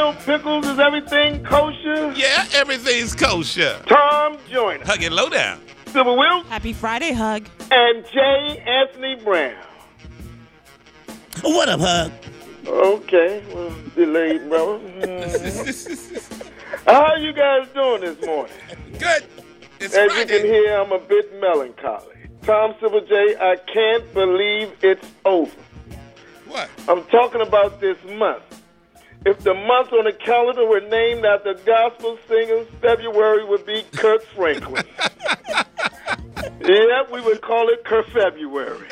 Dill Pickles, is everything kosher? Yeah, everything's kosher. Tom Joyner, Hug it low down. Sybil Wilkes, Happy Friday, Hug. and J. Anthony Brown. What up, Hug? Okay, well, delayed, brother. How you guys doing this morning? Good. It's As Friday. you can hear, I'm a bit melancholy. Tom Sybil J, I can't believe it's over. What? I'm talking about this month. If the month on the calendar were named after gospel singers, February would be Kurt Franklin. Yeah, we would call it Kerfebruary.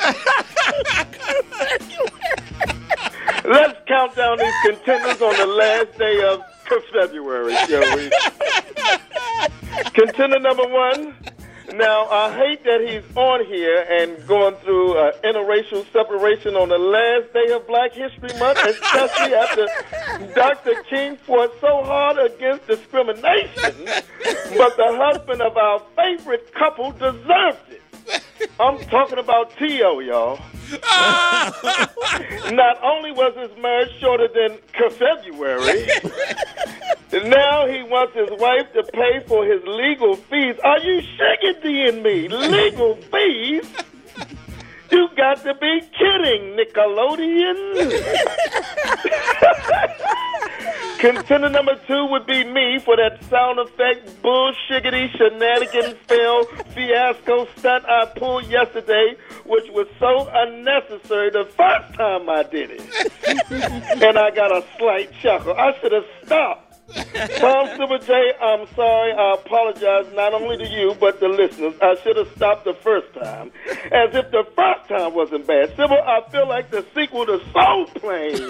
Let's count down these contenders on the last day of Kerfebruary, shall we? Contender number one. Now, I hate that he's on here and going through interracial separation on the last day of Black History Month, especially after Dr. King fought so hard against discrimination. But the husband of our favorite couple deserved it. I'm talking about T.O., y'all. Not only was his marriage shorter than February, now he wants his wife to pay for his legal fees. Are you shiggity me? Legal fees? You got to be kidding, Nickelodeon. Contender number two would be me for that sound effect bullshiggity shenanigan fail fiasco stunt I pulled yesterday, which was so unnecessary the first time I did it. And I got a slight chuckle. I should have stopped. Tom Sybil J, I'm sorry. I apologize not only to you, but the listeners. I should have stopped the first time. As if the first time wasn't bad. Sybil, I feel like the sequel to Soul Plane.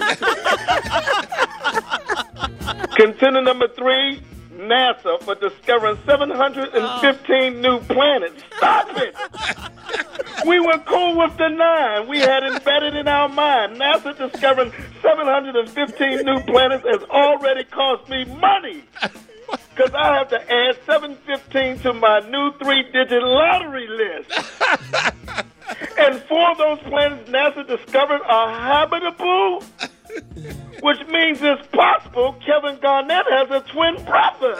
Contender number three, NASA for discovering 715 new planets. Stop it! We were cool with the 9. We had embedded in our mind. NASA discovering 715 new planets has already cost me money. Because I have to add 715 to my new 3-digit lottery list. And 4 of those planets NASA discovered are habitable, which means it's possible Kevin Garnett has a twin brother.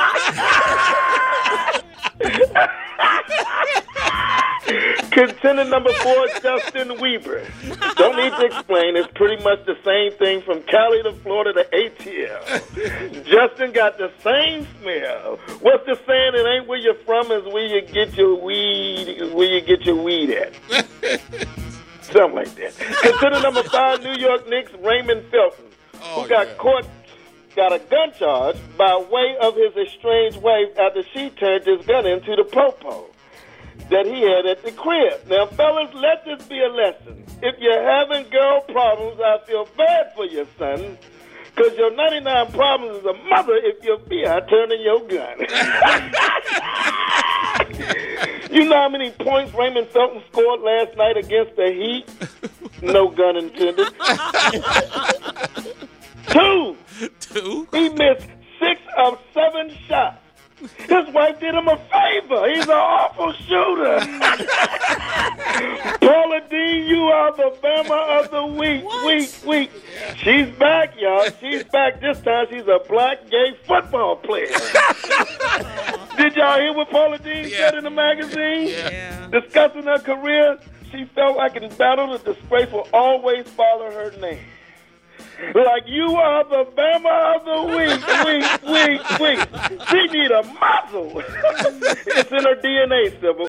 Contender number 4, Justin Weber. Don't need to explain. It's pretty much the same thing from Cali to Florida to ATL. Justin got the same smell. What's the saying? It ain't where you're from, it's where you get your weed. Where you get your weed at. Something like that. Contender number 5, New York Knicks Raymond Felton, who got caught. Got a gun charge by way of his estranged wife after she turned his gun into the popo that he had at the crib. Now, fellas, let this be a lesson. If you're having girl problems, I feel bad for your son, because your 99 problems is a mother if your FBI turning your gun. You know how many points Raymond Felton scored last night against the Heat? No gun intended. 2. He missed 6 of 7 shots. His wife did him a favor. He's an awful shooter. Paula Dean, you are the Bama of the week. Week. She's back, y'all. She's back. This time she's a black gay football player. Did y'all hear what Paula Dean said in the magazine? Yeah. Discussing her career, she felt like in battle the disgrace will always follow her name. Like you are the Bama of the week. She need a muzzle. It's in her DNA, Sybil.